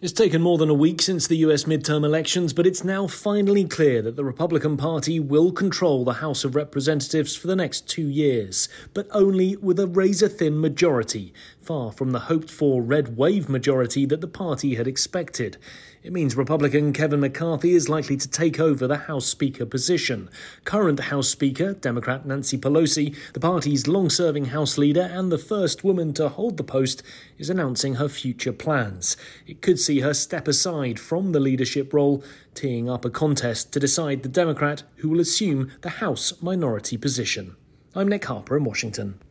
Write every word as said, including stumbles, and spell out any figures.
It's taken more than a week since the U S midterm elections, but it's now finally clear that the Republican Party will control the House of Representatives for the next two years, but only with a razor-thin majority, far from the hoped-for red wave majority that the party had expected. It means Republican Kevin McCarthy is likely to take over the House Speaker position. Current House Speaker, Democrat Nancy Pelosi, the party's long-serving House leader and the first woman to hold the post, is announcing her future plans. It could see her step aside from the leadership role, teeing up a contest to decide the Democrat who will assume the House minority position. I'm Nick Harper in Washington.